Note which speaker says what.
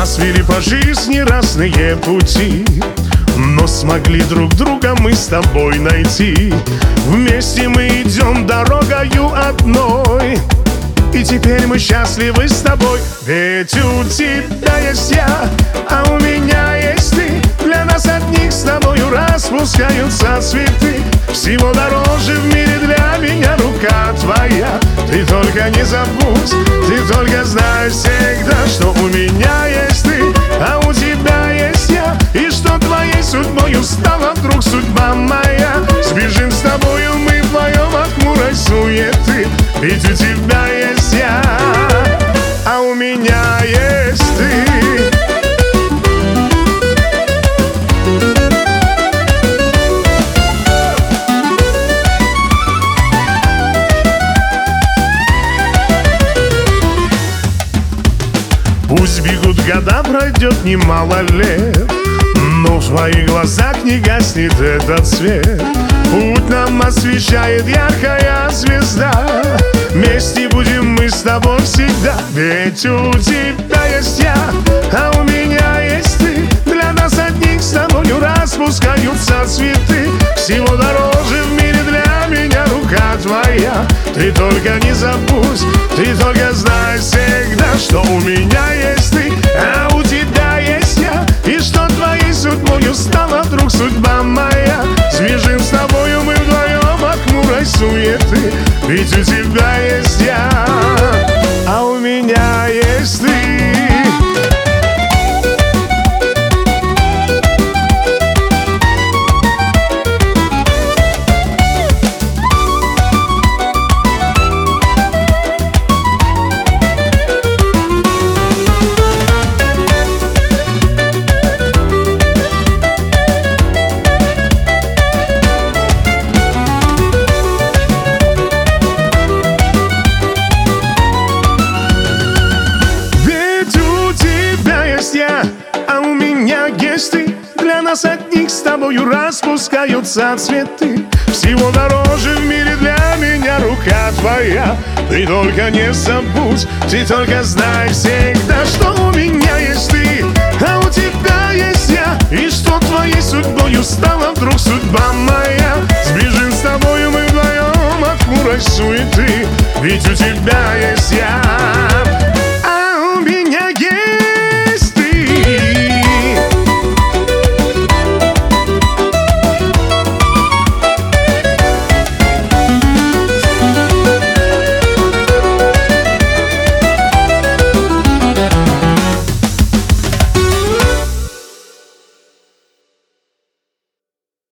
Speaker 1: Нас вели по жизни разные пути, но смогли друг друга мы с тобой найти. Вместе мы идем дорогою одной, и теперь мы счастливы с тобой. Ведь у тебя есть я, а у меня есть ты. Для нас одних с тобою распускаются цветы. Всего дороже в мире для меня рука твоя. Ты только не забудь, ты только знай всегда, что у меня есть ты, а у тебя есть я. И что твоей судьбою стала вдруг судьба моя. Сбежим с тобою мы вдвоем от хмурой суеты. Ведь у тебя есть я, а у меня есть ты. Пусть бегут года, пройдет немало лет, но в твоих глазах не гаснет этот свет. Путь нам освещает яркая звезда. Вместе будем мы с тобой всегда. Ведь у тебя есть я, а у меня есть ты. Для нас одних с тобою распускаются цветы. Всего дороже в мире для меня рука твоя. Ты только не забудь, ты только знай всегда, что у меня есть ты, а у тебя есть я. И что твоей судьбою стала вдруг судьба моя. Сбежим с тобою мы вдвоем от хмурой суеты. Ведь у тебя есть я, а у меня есть ты. А у меня есть ты. Для нас одних с тобою распускаются цветы. Всего дороже в мире для меня рука твоя. Ты только не забудь, ты только знай всегда, что у меня есть ты, а у тебя есть я. И что твоей судьбою стала вдруг судьба моя. Сбежим с тобою мы вдвоем от хмурой суеты. Ведь у тебя есть я.